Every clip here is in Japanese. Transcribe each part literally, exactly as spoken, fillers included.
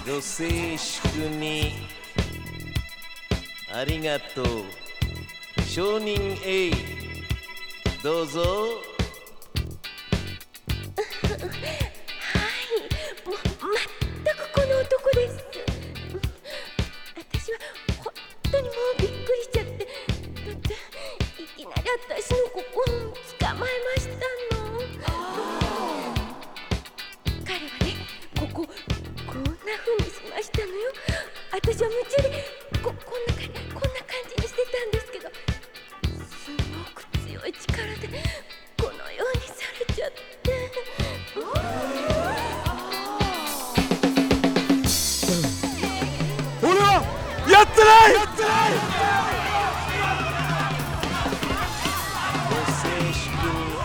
ご静粛にありがとう。証人 A どうぞ。 はい、もう全くこの男です。私は本当にもうびっくりしちゃって、だっていきなり私のここを捕まえましたの。彼はね、こここんな風にしましたのよ。私は夢中でここんな感じこんな感じにしてたんですけど、すごく強い力でこのようにされちゃって。 俺はやってないやってないご静粛に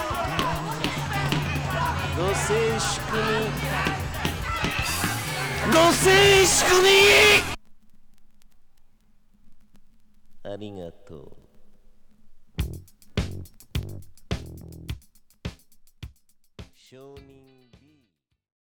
ご静粛にご静粛にありがとう。証人